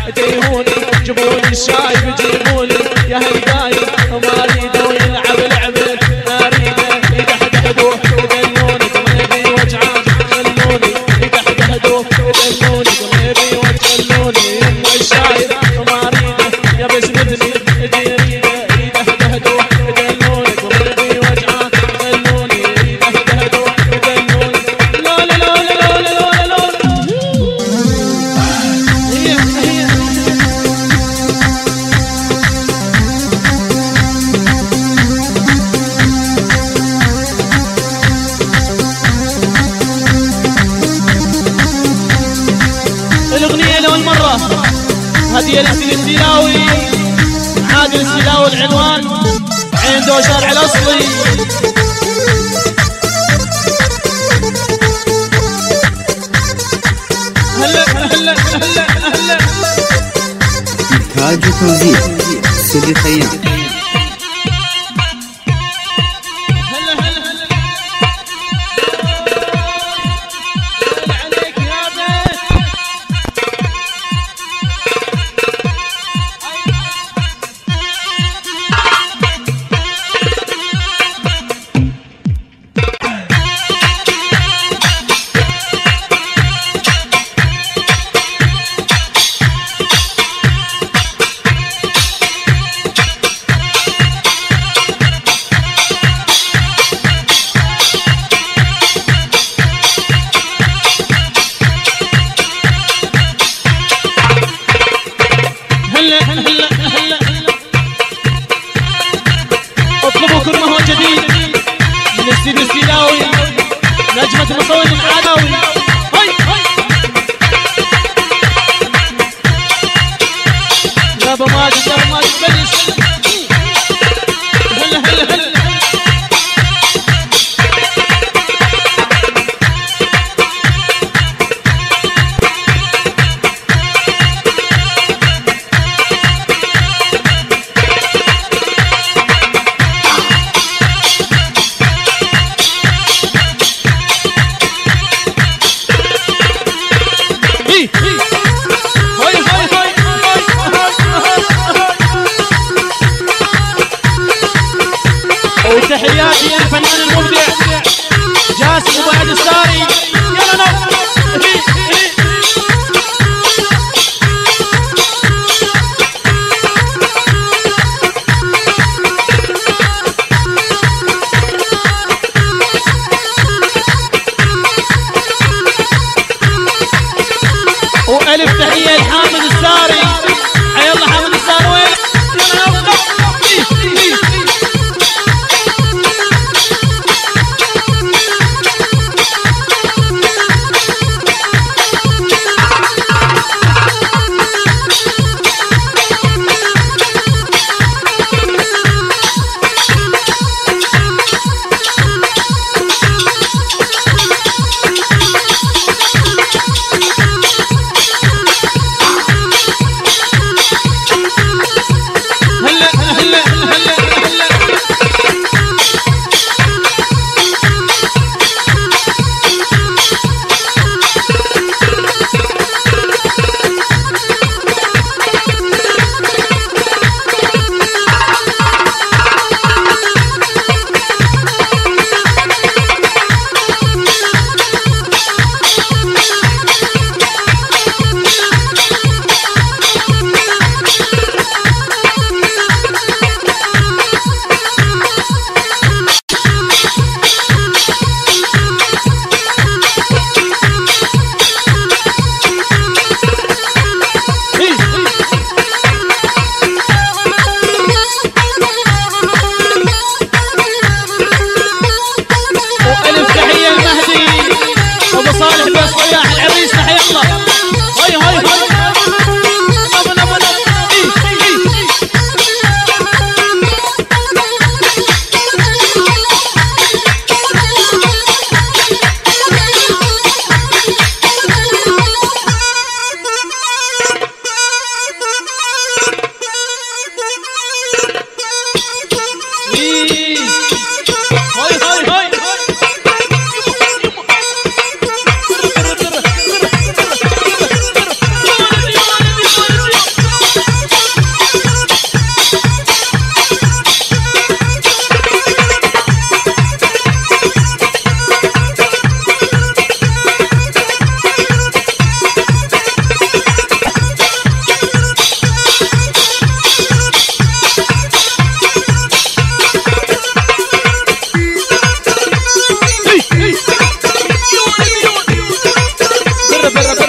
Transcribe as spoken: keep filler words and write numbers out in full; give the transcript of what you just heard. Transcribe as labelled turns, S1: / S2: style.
S1: ديهوني جيبوني الشايب جيبوني يا هالقايد ما اريدو يلعب لعبه اريده يدحدحدوه يدلوني قلبي وجعان خلوني يدحدحدوه يدلوني قلبي وجلوني يما الشايب ما اريده يا بس بدني يريده يدحدحدوه يدلوني قلبي وجعان خلوني يدحدحدوه يدلوني لا لا لا لا لا لا لا هي هي الأغنية لأول مرة هدية لسيد السلاوي عادل السلاوي العنوان عنده شارع الأصلي هلا هلا هلا هلا
S2: إنتاج وتوزيع سيدي خيام.
S1: هلا هلا هلا هلا عليك يا بيه هلا هلا هلا اطلبوا كل ما هو جديد من السيد السلاوي نجمة مصور العداوي هاي هاي بابا ماجد بابا ماجد بلش هلا هلا هلا وتحياتي الفنان المبدع جاسم وبعد الساري يلا نو وألف تحية لحامد الساري حي الله حامد الساري وين يلا نو بالرب